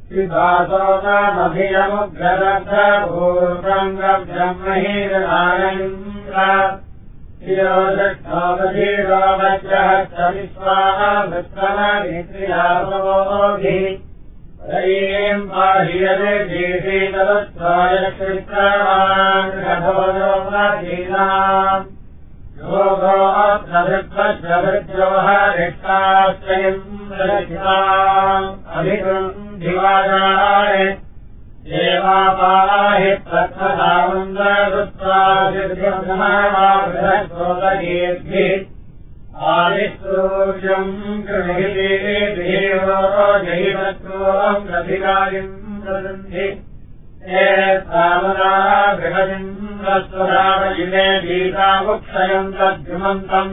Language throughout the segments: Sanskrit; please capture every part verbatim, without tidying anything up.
विभासोनामभियमुग्ररब्रह्महीरनारेन्द्र शिरोदक्षोपधीरो वज्रः सविश्वाः वृत्रमनित्रियासोभिः रयीम् पाहियते जीषीतवत्सायक्षित्रवान् रथोजोपधीनाम् योगो अत्रभृत्वज्रभृत्योः रिष्टाश्रयम् रचिताम् अभिगृन्धिवाजाय देवापाहि प्रत्नदावन्द्ररुत्वादिर्गमहावागृहश्रोतगीर्भिः आदिसूर्यम् गृहीतिर्भिरो जैवत्वम् रथिकारिम् प्रदन्ति ये सामना बृहदिन्द्रस्वरावजिने गीतामुक्षयम् तद्युमन्तम्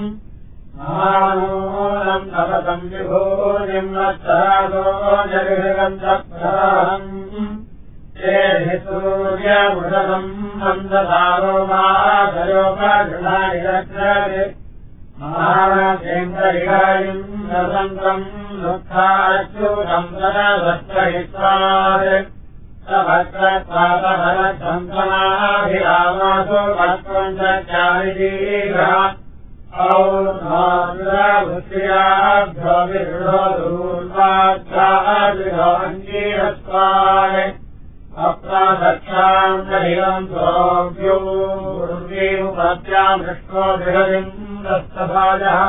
महानूनम् तपतम् विभूतिम् नस्तरासो जगृहगन्तप्रहम् ये सूर्यमृषभम् मन्दसारो माधयोपगृहानिरग्रे महानसेन्द्रविहारिम् रसन्तम् दुःखाच्युतम् तदवस्त्रहित्वात् सभद्रत्वातहरसन्तमाभिरामासु वक्त्रम् सच्चारिदीर्घः और्ध्वाभृत्याभ्यो विदृढो दूर्वाभ्यादृढो अङ्गीरस्वान् अप्रादक्षाम् दहिरम् सोऽव्यूर्वीमुपत्याम् दृष्टो दृढदिम् दस्तभाजः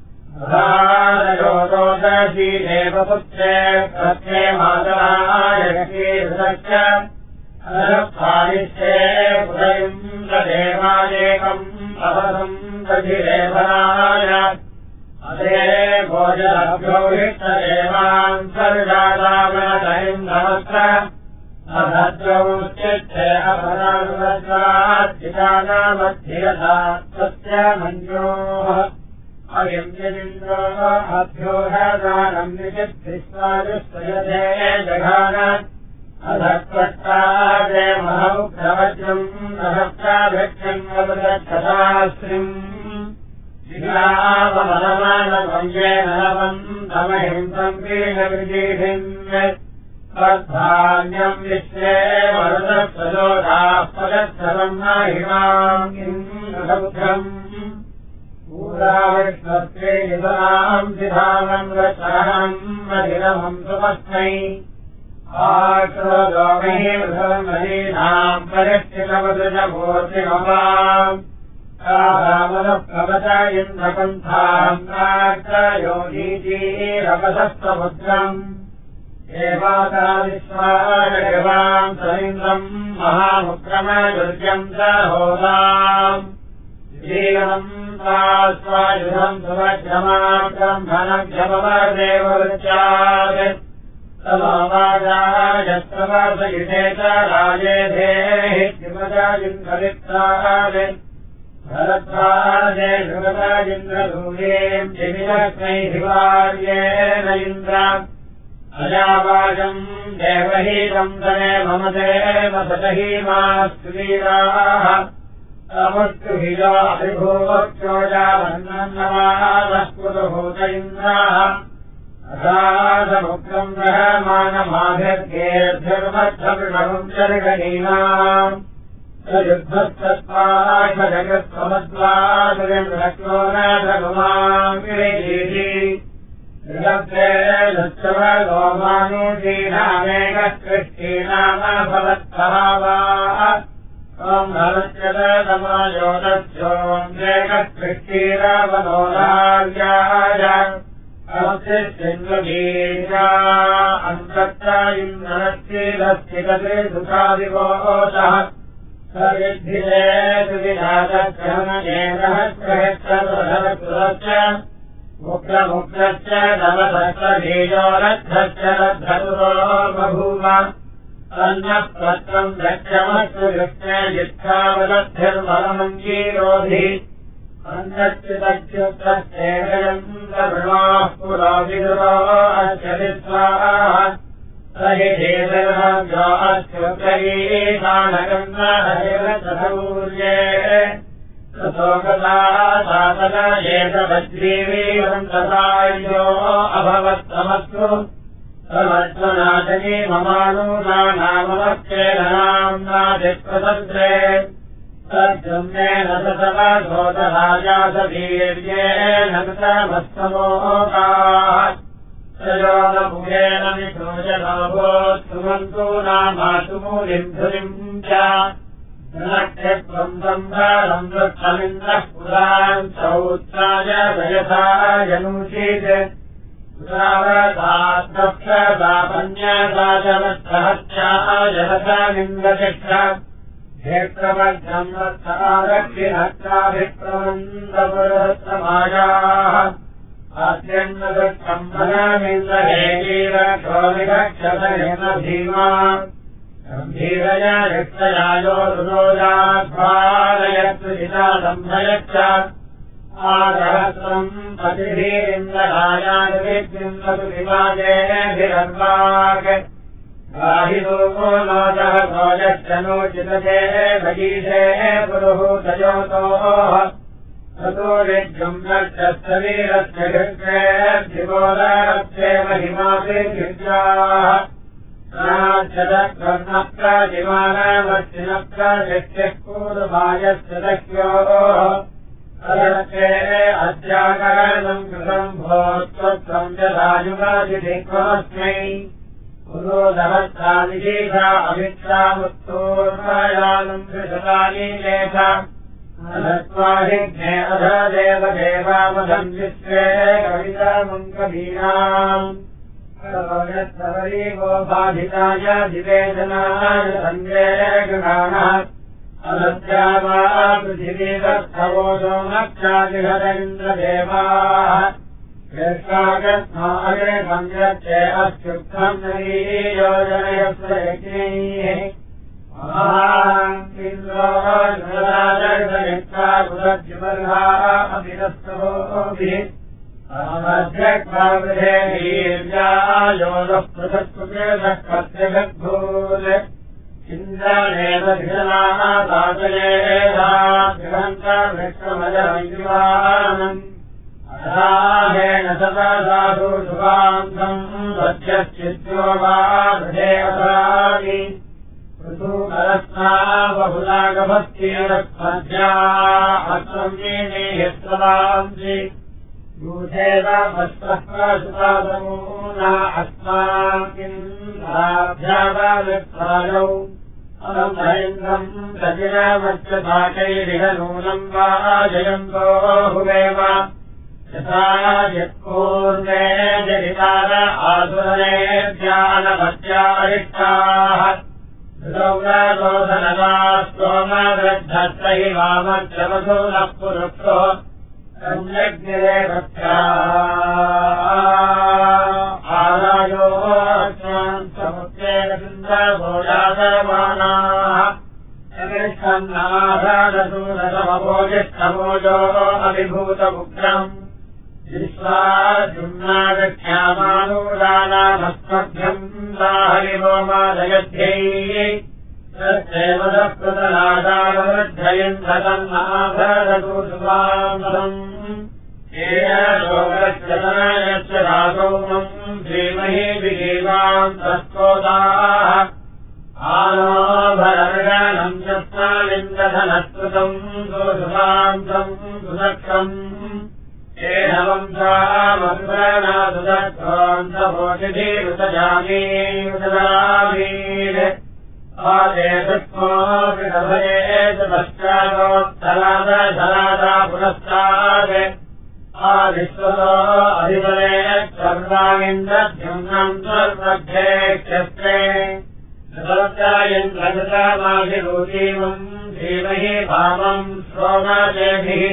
धारयोदोदशी देवपुत्रे प्रत्ये मातराय कीर्तस्य अरप्पादिष्टे पुरैन्द्रदेवायेकम् अवसम् दधिरेवनाय अदे भोजनभ्यो हिष्टदेवान्तर्जातामनतैन्द्रवस्त्र अभद्रौश्चित्ते अपरानुरज्वाच्चितानामध्ययथा तस्य मन्योः अयम्यदिन्द्रो अभ्योहदानम् निचित्तिस्वाजुस्तयते जघान अधत्वट्टादे महमुग्रवज्रम् रहस्याभिक्षम् अवदच्छताश्रिम् शिलावमनमानभञ्जेन लवम् तमहिंसम् वीणविजीभिम् तद्धान्यम् विश्वे मरुतस्वलोकाः पदच्छलम् महिमाम् इन्द्रसमुद्रम् पूराविष्णत्रे निधनाम् सिधानम् रक्षणम् मधिरमम् सुमस्मै आश्रोलोमहीमृतमहीनाम् परिष्ठितमधुजमूर्तिममाम् कामनप्रवच इन्द्रपन्थाम् नाट्योगीतीरपसस्तमुद्रम् देवाताविश्वाजगवाम् समिन्द्रम् महामुक्रमदुर्यम् च होदाम् जीवनम् स्वायुधम् सुवज्रमाक्रम् धनभ्यमवदेववृत्यात् तमवाजायत्रवर्षयुषे च राजेधेः किमजाजिन्द्रवित्रात् भरद्वाजे जगताजिन्द्रसूर्येम् जिमिलक्ष्मै हिवार्येण इन्द्राम् अजावाजम् देवहीतम् तने मम देव सतहीमास्तुवीराः तमुष्टुभिजाभिभूवक्षोजावन्नमानः कुरुभूत इन्द्राः असादमुक्तम् रहमानमाभिर्गेर्भिर्मद्धवृणवम् चर्गणीनाम् सयुद्धस्तत्पाशजगत्समद्वादुरिम् रक्षोनाथगुमाम् विरेजीति ऋगब्धे लक्षवगोमानुषीणामेकः कृष्टीनामभवत्सहावाः ओम् भरत्यतमायोदस्योऽन्वेकः कृष्टीरावनोदार्याय अवशिष्यन्वगीर्या अन्तत्र इन्द्रस्थिरस्थितते दुःखादिवोषः सविद्धिरे सुविधातक्रमणेनः मुक्तमुक्तश्च नवदशबीजो रद्धश्च रद्धतुरो बभूव अन्नः पत्रम् दक्षमस्तु कृष्णे जित्थावदद्धिर्वरमङ्गीरोधि अन्नच्युतच्युतश्चेदयन्द्रवृणाः पुरो विदुरो अस्य विश्वाः स हि धीर्यो अच्युतयीशानगन्धहरिरसौर्ये ततोगता सातनयेतवज्रीवीरम् तथायो अभवत्तमस्तु समर्चनाशनी ममानूनामवच्चेदनाम्नादिप्रसद्रे तद्गम्येन सतमधोतराजासवीर्येण कृतमस्तमोकाः सयोगपुरेण विशोचनोभोत्सुमन्तु नामातुमूलिम् धुलिम् च नक्षत्रम् सम्भारम् वृक्षमिन्द्रः पुरान् सौत्राय वयसा जनूषीत् पुरावदापन्यदाचमत्सहस्याजलसामिन्द्रशिष्ठ क्षेत्रमध्यम् रक्षादक्षिणत्राभिप्रमन्दपुरसमायाः आद्यन्नदृष्टम् फलमिन्द्रहेवीरक्षोभिरक्षसहेन भीमा गम्भीरया रिक्तयायो रुरोजाध्वालयत्रिता सम्भयच्च आसहस्रम् पतिभिरिन्द्ररायादिविद्युन्दतु विवादेभिरर्वाक् गाहिलोको नोदः भोजश्च नोचितते भगीषे पुरुहूतयोतोः ततो विद्युम्नश्चवीरस्य हृत्वेद्धिगोदारस्य महिमाभिर्युज्याः नाच्यदक्वर्णप्रतिमानमस्तिनप्रशिष्टिः पूर्वायस्य दह्योः अदर्थे अद्याकरणम् कृतम् भोत्वत्वम् यदायुगादिधिक्वमस्मै पुरोदहस्रादिशीषा अभिक्षामुत्तोर्वायानम् त्रिशतानि लेख अधत्वाहिज्ञे अध देवदेवामधम् विश्वे कवितामम् कवीनाम् यत्सवरीवो बाधिताय दिवेदनाय सञ्जय गणानः अदत्यावा पृथिवीदर्थवोजो नक्षादिहरेन्द्रदेवाः यस्मागस्मागे संयत्ते अत्युक्तम् नवीयोजनयस्य यज्ञैः महाङ्गिन्द्रोजगदयित्वाकुलज्युमर्हाः अभिरस्तवोभिः अमध्यक्वावृधे वीर्यायोगः पृथक्कृतेशः प्रत्यगद्भूत् इन्द्राणेन धिषणाः साधयेधाग्रहन्तवृक्षमजमयुवानम् अधाहेन सदासाधु शुभान्तम् वध्यश्चिद्यो वा हृदे अपराणि ऋतूकरस्ना बहुलागभक्तिरस्मद्या अस्मन्येने यत्सदांसि यूथेव मत्सहस्रसुतादमूना अस्माकिन्द्राभ्यावावित्सायौ अहम् हरिन्द्रम् प्रतिरमच्यपाकैरिह नूनम् वा जयन्तो हुवेम यथा यत्पूर्णे जरितार आसुरेभ्यानभत्यारिष्टाः ऋतौरादोधनदा स्तोमवृद्धस्तहि वामच्यवसो नः पुरुषो सम्यग्निरे भक्त्या आरायो अस्मान् समुच्चेन चिन्दभोजासमानाः जगृष्ठन्नाधारसूरसमभोजिष्ठभोजो अभिभूतमुग्रम् विश्वाजुम्नादख्यामानूरानामस्मभ्यम् दाहरिवोमादयध्यैः तत्सेवदप्रतनादावृद्धयन्धतन्नाभरसूसुवान्तम् येनोगच्छतनयस्य रासौमम् धीमहि विजीवान्तस्तोताः आनोभरर्गणम् चस्मालिन्द्रधनस्कृतम् सुसुवान्तम् सुदक्षम् येन वंशामग्रनादुदत्वान्तभोजिधीरुतजामीरुतरामीर् आदेशस्मोऽभिनभयेत पश्चादोत्तरादधरादा पुरस्ताद् आविश्वतो अधिबले सर्वामिन्द्रद्युम्नम् त्वन्मध्ये क्षस्त्रे तदोत्तरयन्द्रगतमाभिरूपीमम् धीमहि भामम् श्रोमजेभिः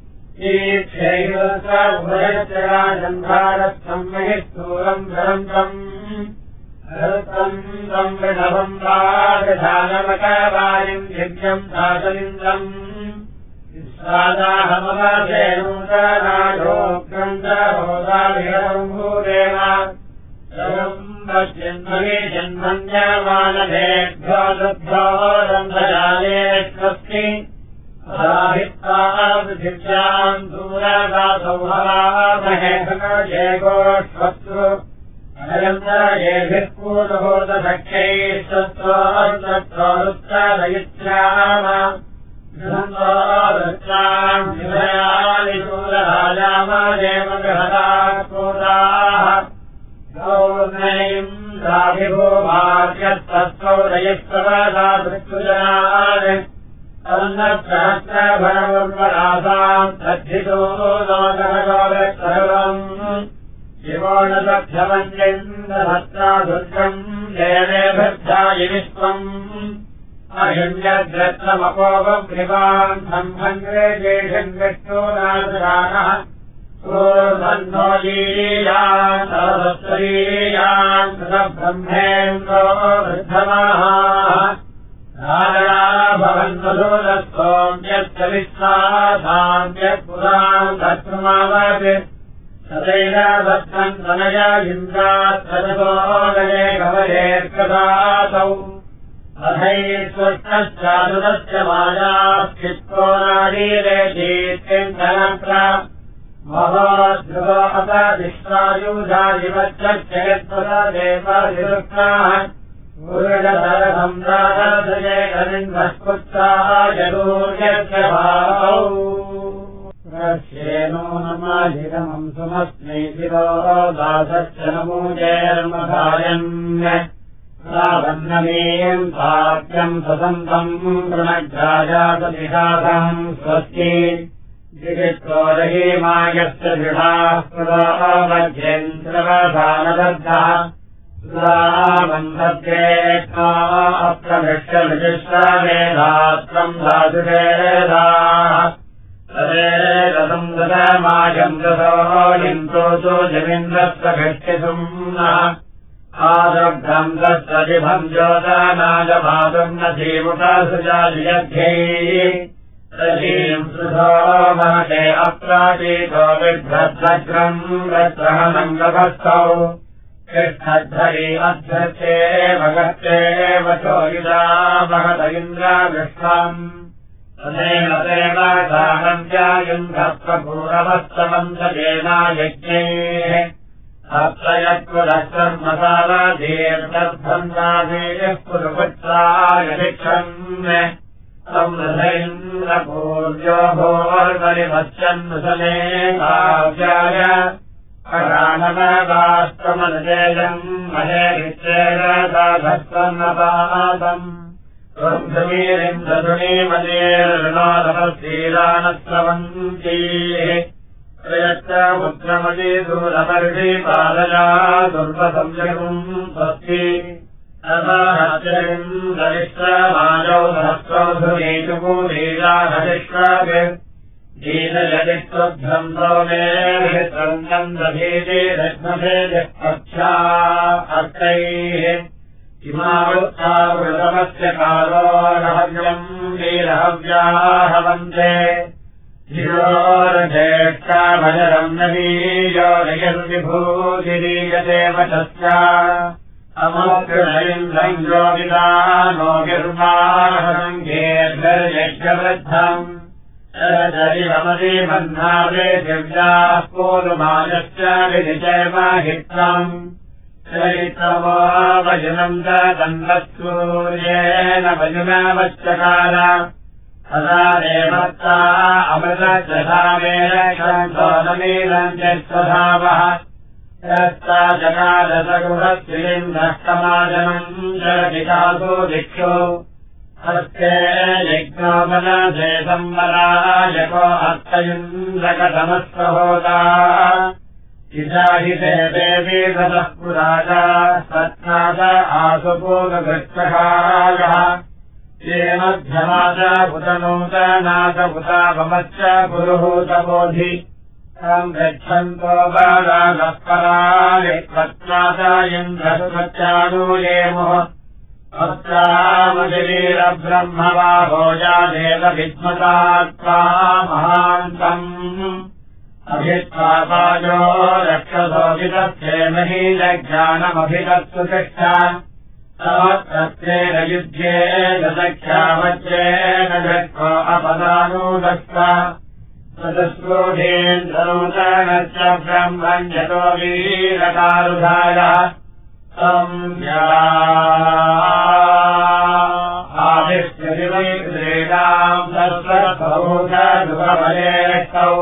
ईक्षैवभयश्चराजन्धारस्थम् महि स्थूलम् धरन्तम् हृतम् तम् वृणवम् वागधानमकवारिम् दिव्यम् दासलिन्द्रम् विश्वादाहमवधेनूतनायोग्रन्थहोदाभिरम्भूदेव सर्वम् पश्यन्महि जन्मन्यमानभेभ्यो दृभ्यो रन्धजालेष्वस्ति पृथिव्याम् दूरदासौ हवामहे जेगोष्वत्सु येभिः पूर्वभूतसख्यैः शस्त्रोत्तरोत्तरयिष्याम धृन्द्रोदृष्टाम् विभयानि शूरराजामदेव गृहदाः गौर्नैम् राभिभूमार्यस्तत्सौरयस्तवदा दृष्टुजनान् तन्नसहस्रभरमुर्वरासाम् तद्धितो लोकनगोरत्सर्वम् शिवोणसभ्यमन्यन्द्रभत्रा दुर्गम् देवेभ्यायि विश्वम् अहिम्यद्रत्नमपोपग्निवान् सम्भङ्गे जेषन् विष्णो नासराणः पूर्वन्नो लीयान् सरस्वतीयान् ब्रह्मेन्द्रो वृद्धमाः राजा भवन्मधूरस्तोम्यत्सविस्तासाम्यत्पुराम् धर्तुमावत् तदैव दत्तम् तनया इन्द्रात् सजतो गजे कवयेर्कदातौ अथैश्वष्टश्चादुरस्य मायाश्चित्तो नारीरे चीत्यन्तनत्र महोद्रुवो अपदिष्टायुधादिवच्चस्य यत्पददेवविरुक्ताः गुरुजधरसम्राजये कनिन्धस्पुत्राः यदूर्यस्य भावौ प्रश्येनो नमाजिरमम् सुमस्मै शिरो दासश्च नमूजेर्मधायन् रावन्नमीम् सात्यम् ससन्तम् वृणग्राजातनिषादम् स्वस्ति दिगित्रोदहीमायस्य दृढाः पुरावध्येन्द्रवधानदग्धः सुरावन्धत्तेऽक्ष्मा अप्रभृष्यभिजिष्टावेदात्रम् धातुवेदाः तदेरसम् ददमायम् दसो इन्द्रोऽसो जमिन्द्रस्य भृष्टिसुम्नः आदग्धम् दस्रजिभम् ज्योतानाजमातुम् न धीमुखासुजालियध्यैः रजीम् सुधो महते अप्राटीतो विभ्रद्भद्रम् वृत्रहनम् गभस्थौ कृष्णध्वरि अध्यर्थे भगत्ते वचोरिदा महत इन्द्राविष्टम् तदेव देव दानव्यायुन्धत्वपूरवस्तमन्तजेनायज्ञैः अत्रयत्वदशर्मसालादीर्घर्भन्दादेयः पुरुपुत्रायशिक्षन् संवृधैन्द्रपूर्यो भोर्वरिमस्यन्नुसले काव्याय अराणवदास्तमनुजेयम् महेरिच्चेरदाधस्वन्नपादम् त्वन्दुमीरिन्दधुनीमनेर्णोदमश्रीराणस्रवन्तीः प्रयच्चमुद्रमती दूरपर्षीपादया दुर्वसंयगुम् स्वस्ति अहश्चरिन्द्रविश्रमाजौ सहस्रौ धुनीचुपूरीराहरिष्वाग् दीनयदिष्वभ्यन्तो मेभित्रन्दभीतिरश्मभेजः पक्षा अर्थैः इमावृत्तावृतमस्य कालो रहव्यम् वीरहव्याहवन्ते धिरोर्ज्येष्ठाभजरम् नवीयो नयर्विभूतिरीयते वचस्या अमोकृणैन्द्रम् योगिदानो गिर्वाहसङ्घेर्गर्यज्ञवृद्धम् शरचरिवमदीबन्धावे दिव्याः पूर्वमाजश्च विनिचयमाहित्रम् चरितमो वजुनम् दन्दत्सूर्येण वजुनावश्चकार तदा देवत्ता अमृतजधामेन क्षन्तोदमीलम् यस्वधावः यस्ता जगादसगुहस्त्रिलिन्दः समाजनम् जगदिकासो दिक्षु हस्ते यज्ञोपनसे संवरायको हस्तयुन्द्रकतमस्वहोता इदाहि ते देवी ततः पुराजा सत्नाथ आसुपूर्वगृष्टकायः श्रीमध्यमाचा पुतनूतनाथ पुतापमश्च पुरुहूतबोधि तम् गच्छन्तो बालागः पराय त्वत्नाथ इन्द्रसुमच्चाणूयेमुः अत्रामशरीरब्रह्मवाहोजादेव विद्मतात्वा महान्तम् अभित्वापायो रक्षसोऽभितस्थेमहि ज्ञानमभितत्सु तिष्ठा तवत्तत्रेण युध्ये ददख्यावज्रेण जक्ष्व अपदानूदस्ता तदस्रोधेन्द्रनूतनश्च ब्रह्मण्यतो वीरकारुधायः आदिष्यदिवैक्रीडाम् तस्वभूषदुभवलेष्टौ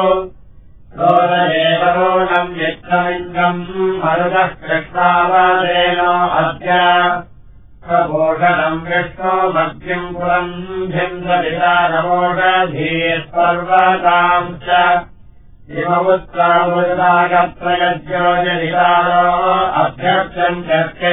रोददेवरोणम् यच्छमिन्द्रम् मरुतः कृष्णावादेनो अद्य प्रभूषणम् विष्णो मध्यम् पुरम् भिन्दविदारमोषधीस्पर्वताम् च इममुत्सामुदागत्रयज्योतिरिदारो अभ्यर्थम्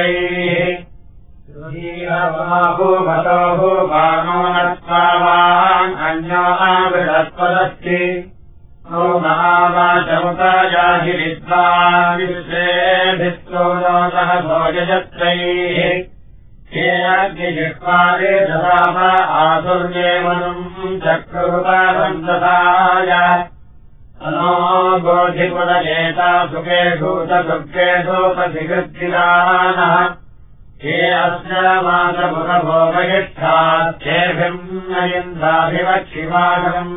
चर्चैः भूमतो भूमानो नत्वावान् अन्यो आवृतत्वदस्ति नो महावाचमुतायाहि विद्वान् विश्वेभिस्तोनोतः भोजयत्रैः ये अग्निजिह्वारे ददाम आसुर्येवनुम् चक्रुपारन्दसाय अनो बोधिपुरजेता सुखेषु च दुःखेषोपधिकृत्तिदानः ये अस्य मातपुरभोगयिष्ठात्येभिम् नयिन्दाभिवक्षिमागम्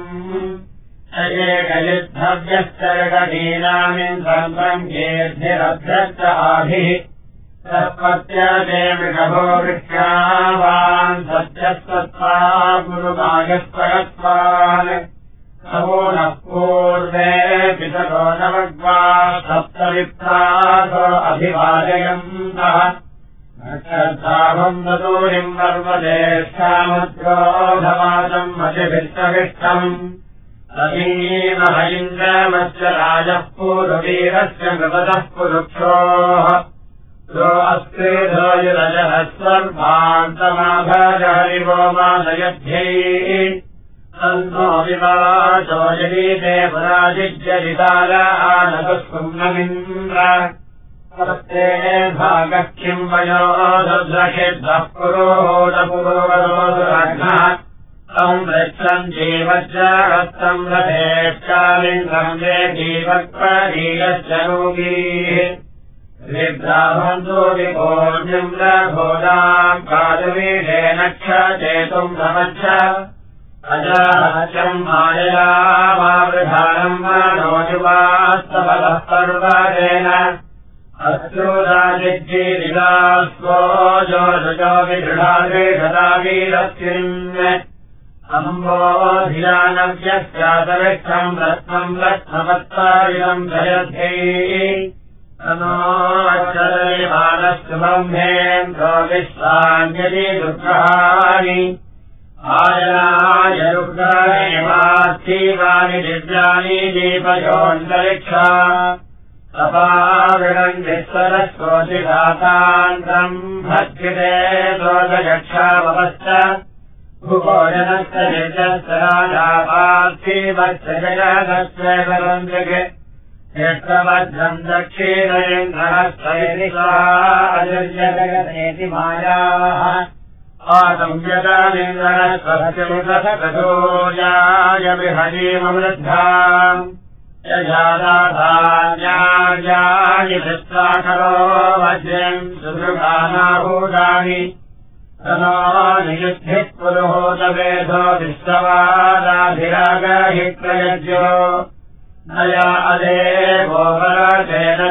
एकयुद्धव्यश्चरगीनामिन्द्रम् केऽद्भिरभ्यश्च आभिः तत्पत्यादे मृगभो वृक्षावान् सत्यस्वत्वा गुरुमायस्वगत्वान् नमो नः पूर्वे पितरो नवग्वा सप्तविप्रासो अभिवादयन्तः नक्षत्राभम् दतूरिम् वर्वदेष्टामद्रोधवादम् मतिभिष्टविष्टम् तदीमह इन्द्रमस्य राजः पूर्ववीरस्य नृपतः पुरुक्षोः यो अस्त्रेधो युरजः सर्वान्तमाभज हरिवो मादयध्यैः तन्नो विवाचो यदीते पराजिज्यरितार आनतस्कुम्नमिन्द्र तस्ते भागः किम् वयो दुर्दशेद्धः पुरोहोदपुरोवरोदुरघ्नः तम् पृच्छन् जीवज्जागस्तम् रथेश्चालिन्द्रम् वे जीवक्परीयश्च रोगीः विद्राभन्तो विभोर्यम् रघोदाम् कालवीरेण क्षचेतुम् नमच्छ अजाचम् मायया मावृधानम् मनोजुवास्तवलः पर्वतेन अश्रुराजिज्जीरिलास्वो जोषजो विदृढाग्रे गदा वीरस्मिन् अम्बोधियानव्यस्यातरिक्षम् रत्नम् रत्नवत्तारिणम् जयध्यैः तनो अक्षरविमानस्तुभम्भेन्द्रो विश्वान्यदि दुर्गहानि आयनाय रुग्राणेवार्थीवानि दिव्यानि दीपयोऽन्तरिक्षा तपाविणम् विश्वरस्वोतिघातान्तम् भक्तिते दोषयक्षावश्च भुभोजनश्च निर्जस्य राजा पार्थिवश्च जगदस्वेवरन्दिके यत्रवज्रम् दक्षिणेन्द्रहस्तैरिकाजगतेति मायाः आगम्यतामिन्द्रहस्वस्यमुदसकटोजाय विहरीमवृद्धाम् यजादाधान्यार्याणि दृष्ट्वाकरो वज्रम् सुदृगानाभूतानि तनो नियुद्धिः पुरुहोतवेदो विश्ववादाभिरागहि प्रयज्यो नया अदेवो वरतेन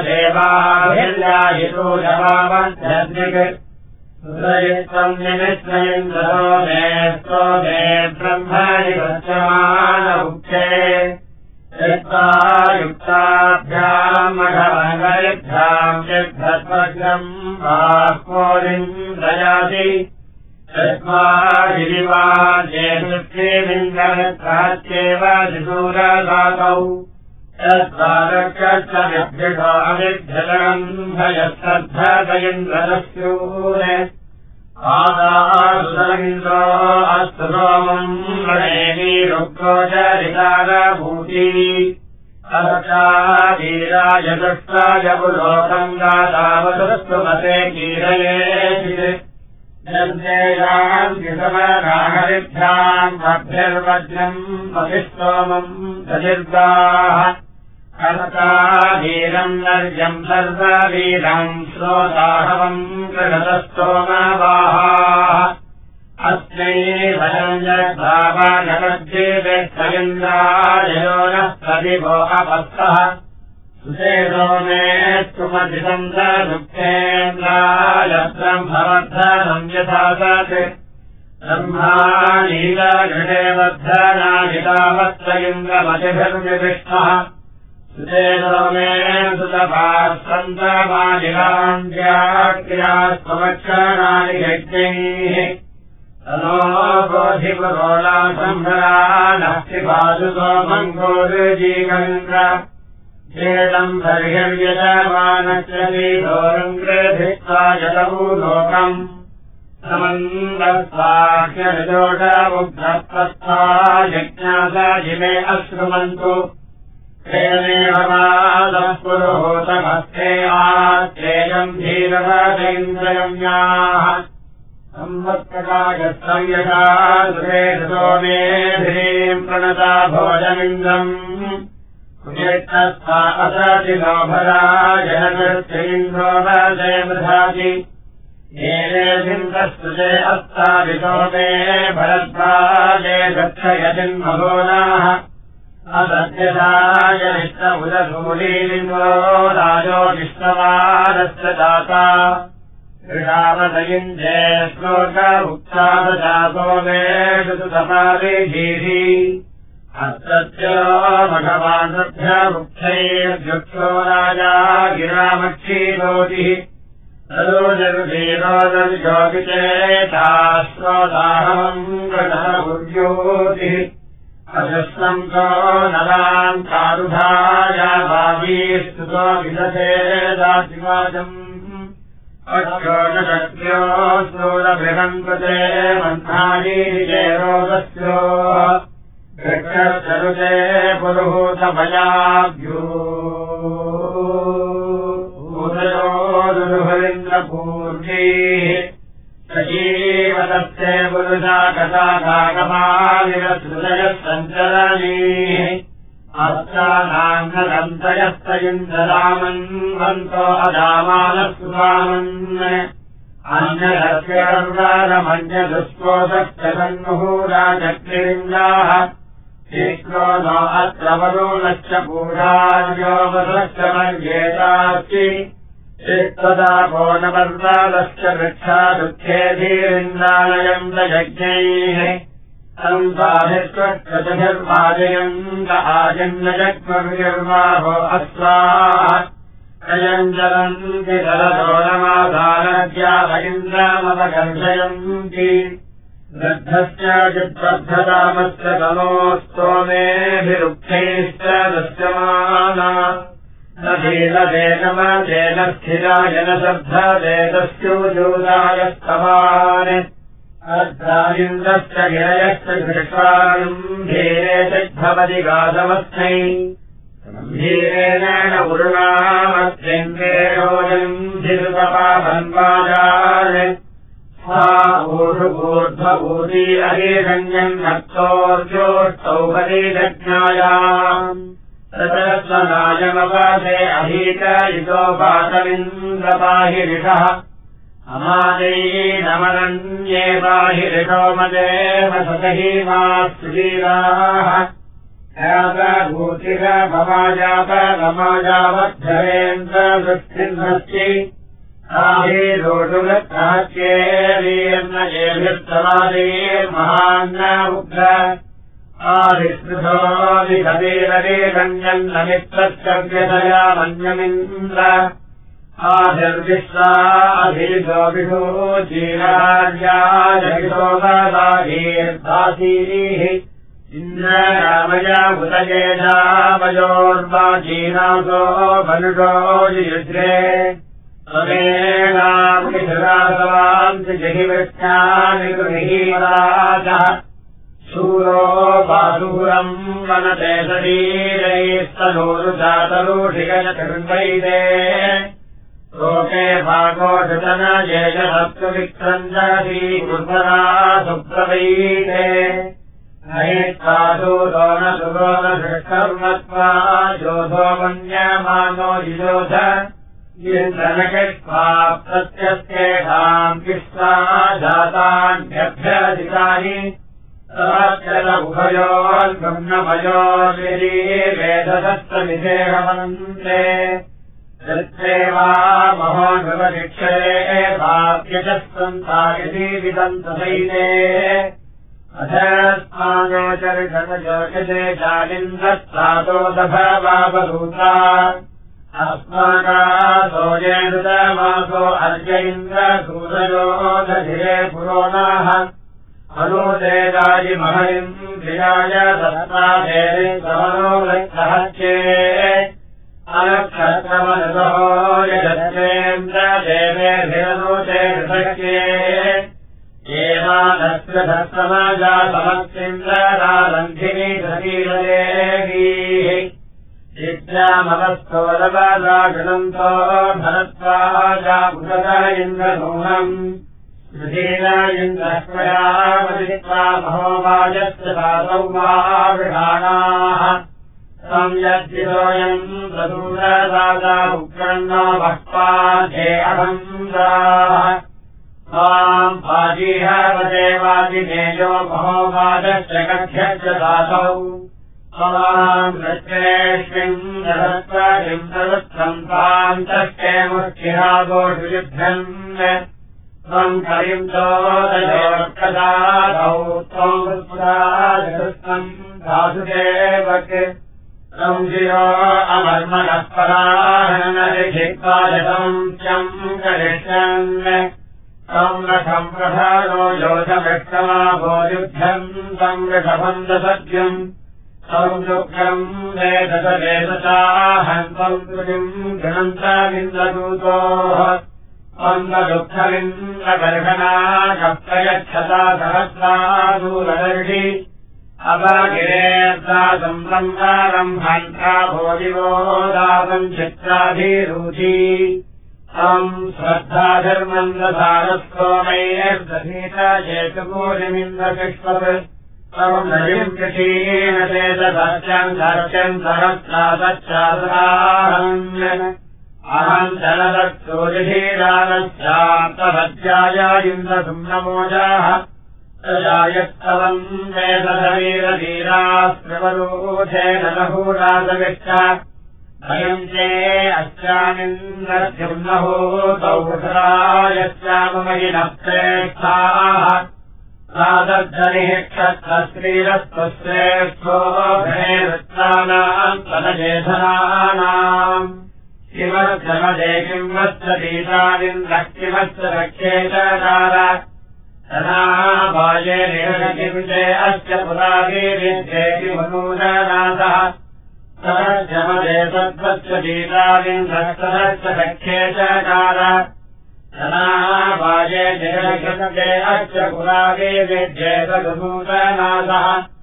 देवाभिर्यायितोजवामध्यद्दिक् सुरयित्वम् निमित्तमिन्द्रो मे स्तोमे ब्रह्मणि वच्यमानमुक्ते यत्त्वा युक्ताभ्याम् मघवङ्गरिभ्याम् यद्धत्वग्रम् बाह्वोरिन्द्रयाति तस्मा गिरिवाजेन्द्रमिन्द्रमित्राच्येव त्रिदूरदातौ तद्वारक्षश्च विभ्यषो अविभ्यजनम् भयस्तद्धतयिन्द्रदस्यूरे आदासुतमिन्द्रो अस्तु सोमम् गणेवी रुक्तो च ऋतारभूती अरक्षाधीराय दुष्टाय पुलोकम् गातावतुस्तु मते कीरयेचित् जन्तेयान्तिसमराहरिभ्याम् भद्रर्वज्रम् पतिस्तोमम् दजिर्गाः कर्ताधीरम् नर्यम् सर्ववीरम् श्रोताहवम् कृणतस्तोमवाहाः अस्मै भयम् जग्भावनपद्येवेक्षयन्द्राजयो नः प्रतिभो अपस्तः सुषेदो मे त्वमधिकम् च दुःखेन्द्रायत्रम् भवद्धनम् यथा सत् ब्रह्माणीलघटे बद्धनादितावत्त इन्द्रमतिभिर्निविष्टः सुषेदो मे सुतपास्तन्तमादिलाञ्ज्याक्रियास्त्वमक्षराणि यज्ञैः तनो बोधिपुरोला सम्भरा नष्टिपादुतो मङ्गोरुजीगन्द्र चेदम् बर्हिर्यजमानश्चरी दोरङ्ग्रेधित्वा यतमू लोकम् समन्दस्वाख्यनिजोषमुग्धत्वत्वा यज्ञासाजिमे अश्रुमन्तु तेनेव मादः पुरोहोतमस्ते आत्रेयम् धीरवदेन्द्रयम्याः संवत्प्रकाशस्तव्यता सुरेशो मेधिरीम् प्रणता भोजमिन्द्रम् कुजेत्तस्था असति नोभरा जनकृत्येन्द्रो वदे मृधाति येनेन्द्रस्तुजे अस्तादितो मे भरद्वाजे दक्षयजिन्मगोनाः असत्यदाय निष्ठमुदसूलीलिङ्गो राजो निष्ठवारस्य दाता ऋषावदयिञ्जे श्लोकमुक्तादजातो मे ऋतुतपादिधीः अत्रत्यो भगवानभ्यमुक्षैर्युक्षो राजा गिरामक्षीरोतिः तदोजरुधीरोदर्योगिचेताश्रोदाहम् गणभुर्योतिः अजस्रम् तो नरान् कारुधाया भावीस्तुतो विदधे दातिवाचम् अक्षोजशक्त्यो स्थूलबृहन्कृते मन्थानीरिचेरोदस्यो वृक्षरुते पुरुहूतभयाभ्यो भूतयोरुहरिन्द्रपूर्णीः सजीवदस्ते पुरुषा कथाकागमाविरसृदयः सञ्चरणीः अस्तानाङ्गदन्तयस्तयुन्दरामन्वन्तो अदामानस्तुतामन् अन्यदस्यर्वारमन्यदुष्कोदश्च सन्मुहूराचक्रिलिङ्गाः शीघ्रो नो अत्र वरुणश्च पूरार्योवसश्च मर्येतास्ति चित्तदापो न पर्वादश्च वृक्षा दुःखे धीरिन्द्रालयम् यज्ञैः संसाधिष्वक्षतिर्वाजयन्त आजन्यजग्मविर्वाहो अस्वाः अयम् जलन्ति जलदोरमाधारज्ञावयिन्द्रामवगर्भयन्ति वृद्धस्य चिद्बद्धतामस्य तमोस्तोमेभिरुक्थैश्च दृश्यमाना न धीलदेकमदेन स्थिराय न शब्ददेतस्योजूदाय स्तवान् अर्धायुन्द्रश्च गिरयश्च घृष्वाणम् धीरे चिद्भवति गाधमस्मै धीरेण उरुणामस्येन्द्रेणोजम् धिरुतपाभन्वाजान् सा ऊर्ध्वूर्ध्वभूति अहिरण्यम् नक्तोर्जोष्टौ बलिदज्ञायाम् ततस्वनायमवासे अहीतयुतोपातमिन्द्रपाहिरिषः अमादैः नमनन्ये पाहिरिषो मदेव सतहि मा सुवीराः ्यमाजावद्धरेन्द्रवृष्टिन्नस्ति आभिरोटुगत्ताच्येर्महान्न आदिस्पृशोऽधिकवीरवीरण्यन्नमित्रश्चव्यतया मन्यमिन्द्र आधिर्विश्वा अधीशो विभो जीरार्याजहितोगीर्दासीः इन्द्ररामयाभुतयेजामयोर्वाचीनासो मनुषो युज्रे त्वमेणामिधुरासवान्ति जहिवृक्षानि गृहीराजः शूरो बासूरम् वनते शरीरैस्तनूरुजातरूषिगजतिर्वैदे लोके भागोषतनजेजसत्त्वविक्रन्दती कुर्वरा सुप्रवैते अहित्वासु दोनसुरोदृष्टर्मत्वा योधो मन्यमानो युजोध इन्द्रनकृत्वा प्रत्यस्तेषाम् विश्वा जातान्यभ्यधिकानि उभयोर्गम्नमयोर्वेददत्तविधेहवन्ते तत्सेवा महोन्नवशिक्षरे भाव्यजस्सन्तायति विदन्तसैते अधस्मानोचरिषणजोषते चालिन्द्रस्तातोदभवावभूता अस्माकासो येन्दमासो अर्य इन्द्रसूदयो दधिरे पुरोणाः अनुदेदायि महरिन्द्रियाय दत्तादेवी समनो वृत्तहस्ये अनक्षत्रमनसो यजत्रेन्द्रदेवेभिरनुते कृतज्ञे एवानस्य धत्तमाजा समत्सिन्द्ररालङ्घिनी धतीरदेवीः विद्यामवस्तोरवादागणन्तो भरत्वाजा भुगतः इन्द्रसूनम् सुधीना इन्द्रस्वया वदित्वा महोवाजस्य दासौ महाविधानाः संयद्विदोऽयम् प्रसूरदाता उग्रन्नो भक्त्वाधे अहङ्गाः स्वाम् भाजीहवदेवादिनेयो महोवाजस्य कक्ष्यस्य दासौ स्वाम् रच्चेष्विम् जगत्त्वम् प्रवृत्तम् ताम् तष्टे मुष्टिहागोषु युध्यन् त्वम् कलिम् चोदयोर्कदादौ त्वम् पुराजकृष्णम् दासुदेवक् त्वम् धियो अमर्मणः पराहरणरिषित्वाजतम् च्यम् करिष्यन् त्वम् रथम् प्रधानो योधवृक्षमाभो युध्यम् त्वम् वृषभम् दसद्यम् त्वम् दुःखम् वेदसवेदसाहम् त्वम् तुजिम् गृणन्तमिन्द्रदूतोः त्वन्दुःखमिन्द्रगर्भना कप्रयच्छता सहस्रादूरदर्शि अवगिरेर्दा संरम्भारम् हन्त्रा भोजिवो दावम् चित्राभिरुचि त्वम् श्रद्धाधर्मन्दसारस्वमैर्दधीत चेतुपूरिमिन्द्रपुष्पत् त्वम् नलिम् कृषीण चेतसत्यम् सत्यम् सहस्रादच्चासराहम् अहम् चलदत्सूरिधीरानश्चान्तभज्याय इन्द्रसुम्नमोजाः तजायस्तवम् वेदधीरधीरास्त्रवरूथेन लहूरासविष्ट भयम् चे अस्यामिन्द्रद्युम्नहूतौ वृषरायश्चाममयिनः श्रेष्ठाः सादर्धनिः क्षत्रस्त्रीरस्त्वश्रेष्ठो भेवृत्तानाम् तदजेधनानाम् किमर्थमदे किम् वत्सतीतादिन्द्रः किमस्य रक्षेतकार तदाबाये निरकिञ्चे अस्य पुरावीरिध्ये किमनूरनाथः तदर्शमदे तद्वत्सतीतादिन्द्रः तदस्य रक्षेतकार तदाबाये निरकिञ्चे अस्य पुरावीरिध्ये तदनूरनाथः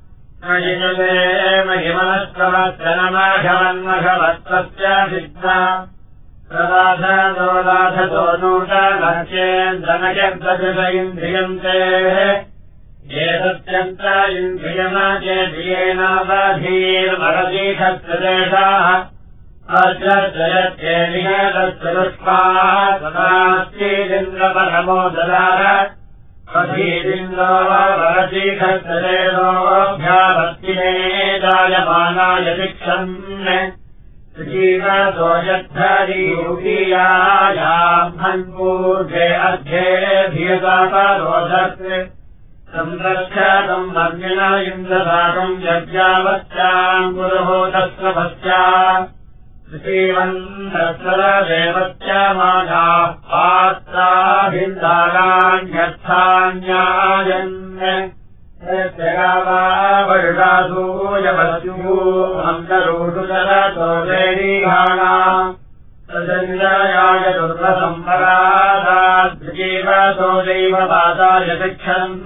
महिमनस्तवस्तनमघवन्मघवत्तस्य सिद्धा प्रदाधदोदाधदो नूतनचेन्द्रनयर्दश इन्द्रियन्ते एतत्यन्त इन्द्रियमाचेन्द्रियेणावधीर्मरदीषत्प्रदेशाः अत्रजयत्येलिहदस्तदुष्पाः सदास्तीन्द्रपरमो ददार अधीरिन्द्रो वरतीखस्तदेशोऽभ्यावत्तिने जायमानाय शिक्षन् जीवतो यद्धरीरूपीयायाम् हन्पूर्वे अध्येभियतापरोधत् संरक्षतम् मर्मिण इन्द्रदाकम् यज्ञावत्याम् पुरुहोतस्वभस्या श्रीवन्दस्वरदेवत्यामानाः पात्राभिन्दाराण्यर्थान्यायन् ूयवस्यूमन्तरोषु चरतो देवीघाणा तदञ्जयाय दुर्गसम्परादाद्जीवतो दैवपादाय शिक्षन्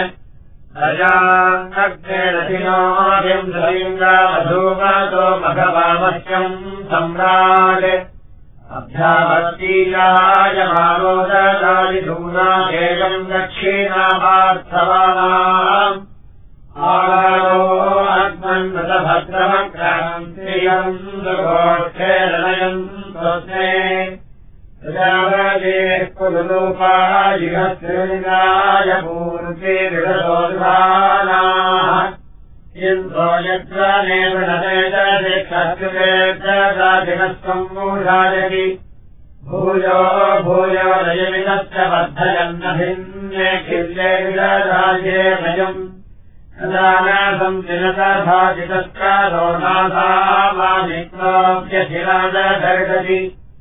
अजाङ्गेणधिनोऽभिन्द्रलिङ्गामधूमतो मघवामह्यम् सम्राट् अभ्यावत्तीयाय मानोददालिधूनादेयम् दक्षिणामार्थवानाम् आगारो अग्मन्मतभद्रमक्रान्तियम् दुर्गोष्ठेरनयम् स्वस्मे राजेः कुलरूपायिहस्त्रिलिङ्गाय मूर्ते दृढदोधानाः इन्द्रो यज्ञानेव नदेशेक्षस्त्रिवेद्यगादिनस्त्वम् मूढायति भूयो भूयो रजमिनश्च वर्धयन्नभिन्ने खिल्ले विराज्ये भयम् नानासम् चिनतभाजितस्कारो नाथामानिक्नोऽप्यशिराजर्गति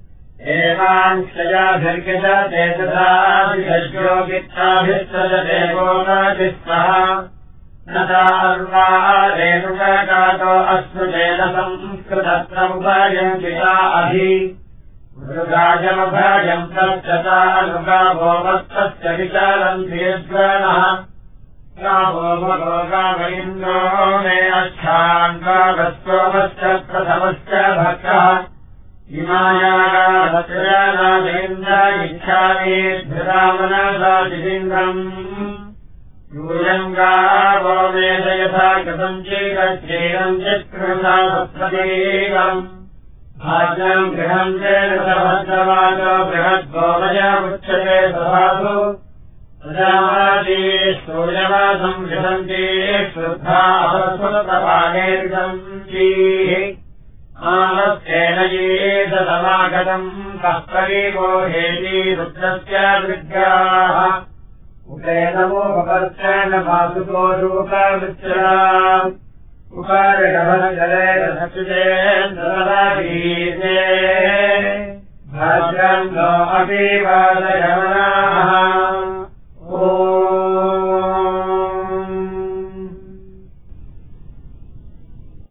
एवाङ्क्षयाभिर्गिजते तथाभिषज्योगित्राभिस्तजते गोनाभिस्तः न तार्वा रेणुककातो अस्मृतेन संस्कृतत्रमुपायम् पिता अभि मृगाजमभाजम् तच्चता अनुगाभोमस्तस्य विचारम् दीर्घणः गावो भगोगावैन्द्रो मे अच्छाङ्गागस्तोमश्च प्रथमश्च भक्तः इमायागावत्रयानादेन्द्र इच्छामि धृतामनसादिन्द्रम् यूयम् गावो मेध यथा कृतम् चेदच्छेदम् चित्कृता सप्रदेवम् भाज्यम् गृहम् चेत् सहस्रवाचो बृहद्गोमयमुच्यते सभासु प्रजावादी सूर्यवासम् गृहन्ति श्रद्धास्वतपागेर्गन्तीः आमस्तेन येतसमागतम् कः परीवो हेति रुद्रस्य विद्याः उपेनमोपपर्चेन मासुको रूपवृच्छा उपारिणभजले रसचुजेन्द्ररागीते भद्रम् नो अपि वादय